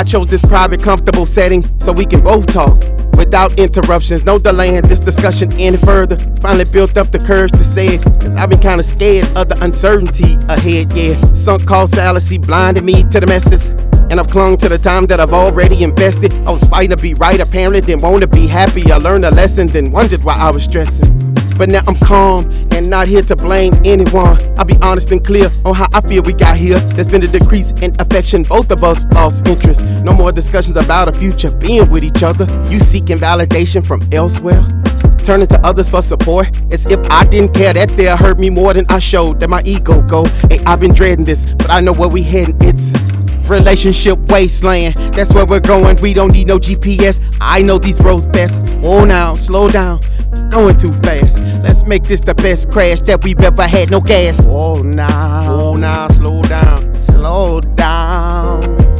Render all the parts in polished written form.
chose this private, comfortable setting so we can both talk without interruptions, no delaying this discussion any further. Finally built up the courage to say it, cause I've been kinda scared of the uncertainty ahead, yeah. Sunk cost fallacy blinded me to the messes, and I've clung to the time that I've already invested. I was fighting to be right, apparently didn't want to be happy. I learned a lesson, then wondered why I was stressing. But now I'm calm and not here to blame anyone. I'll be honest and clear on how I feel we got here. There's been a decrease in affection, both of us lost interest. No more discussions about a future being with each other. You seeking validation from elsewhere, turning to others for support, as if I didn't care. That there hurt me more than I showed. That my ego go. Hey, I've been dreading this, but I know where we heading. It's relationship wasteland, that's where we're going. We don't need no GPS, I know these roads best. Oh now, slow down, going too fast. Let's make this the best crash that we've ever had, no gas. Oh now, slow down, slow down,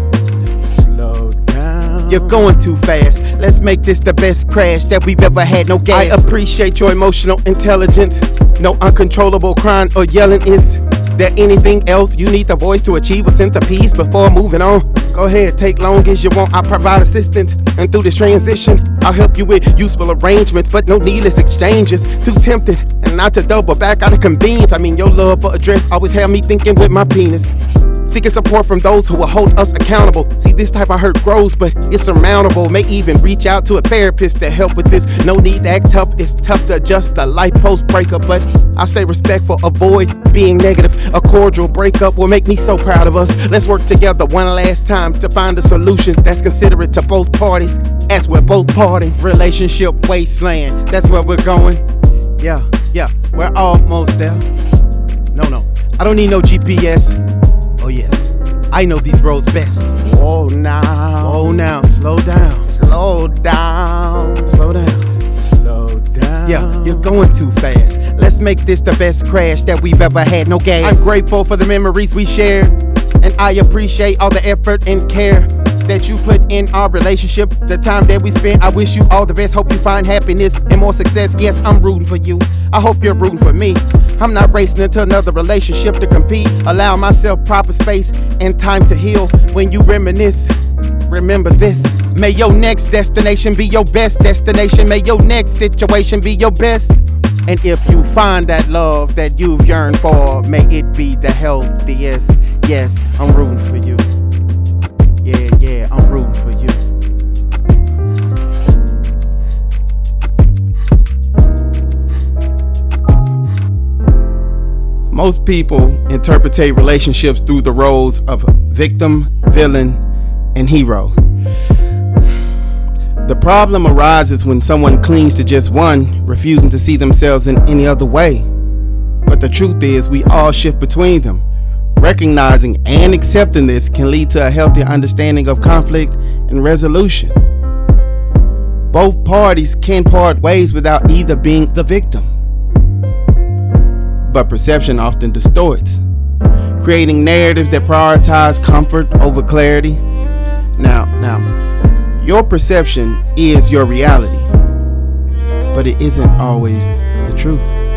slow down. You're going too fast, let's make this the best crash that we've ever had, no gas. I appreciate your emotional intelligence, no uncontrollable crying or yelling. Is there anything else you need the voice to achieve a sense of peace before moving on? Go ahead, take long as you want, I'll provide assistance. And through this transition, I'll help you with useful arrangements, but no needless exchanges. Too tempted, and not to double back out of convenience. I mean, your love for address always had me thinking with my penis. Seeking support from those who will hold us accountable. See, this type of hurt grows, but it's surmountable. May even reach out to a therapist to help with this. No need to act tough, it's tough to adjust a life post-breakup, but I'll stay respectful, avoid being negative. A cordial breakup will make me so proud of us. Let's work together one last time to find a solution that's considerate to both parties, as we're both parting. Relationship wasteland, that's where we're going. Yeah, we're almost there. No, I don't need no GPS. Oh yes, I know these roads best. Oh now, slow down, slow down, slow down, slow down. Yeah, you're going too fast. Let's make this the best crash that we've ever had, no gas. I'm grateful for the memories we shared, and I appreciate all the effort and care that you put in our relationship. The time that we spent, I wish you all the best. Hope you find happiness and more success. Yes, I'm rooting for you, I hope you're rooting for me. I'm not racing into another relationship to compete. Allow myself proper space and time to heal. When you reminisce, remember this: may your next destination be your best destination. May your next situation be your best. And if you find that love that you've yearned for, may it be the healthiest. Yes, I'm rooting for you. Yeah, I'm rooting for you. Most people interpret relationships through the roles of victim, villain, and hero. The problem arises when someone clings to just one, refusing to see themselves in any other way. But the truth is, we all shift between them. Recognizing and accepting this can lead to a healthier understanding of conflict and resolution. Both parties can part ways without either being the victim. But perception often distorts, creating narratives that prioritize comfort over clarity. Now, your perception is your reality, but it isn't always the truth.